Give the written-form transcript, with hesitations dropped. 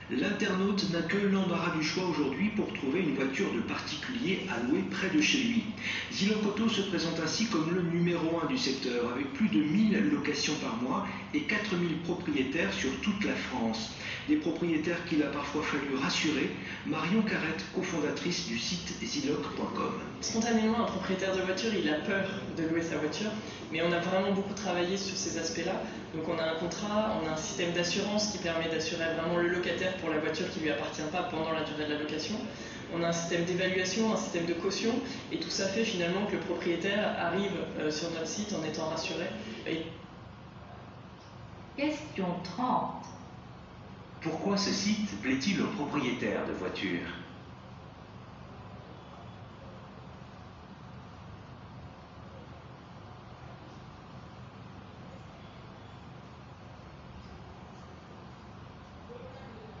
L'internaute n'a que l'embarras du choix aujourd'hui pour trouver une voiture de particulier à louer près de chez lui. Ziloc Auto se présente ainsi comme le numéro 1 du secteur, avec plus de 1000 locations par mois et 4000 propriétaires sur toute la France. Des propriétaires qu'il a parfois fallu rassurer. Marion Carrette, cofondatrice du site ziloc.com. Spontanément, un propriétaire de voiture, il a peur de louer sa voiture, mais on a vraiment beaucoup travaillé sur ces aspects-là. Donc on a un contrat, on a un système d'assurance qui permet d'assurer vraiment le locataire pour la voiture qui ne lui appartient pas pendant la durée de la location. On a un système d'évaluation, un système de caution, et tout ça fait finalement que le propriétaire arrive sur notre site en étant rassuré. Question 30. Pourquoi ce site plaît-il aux propriétaires de voitures ?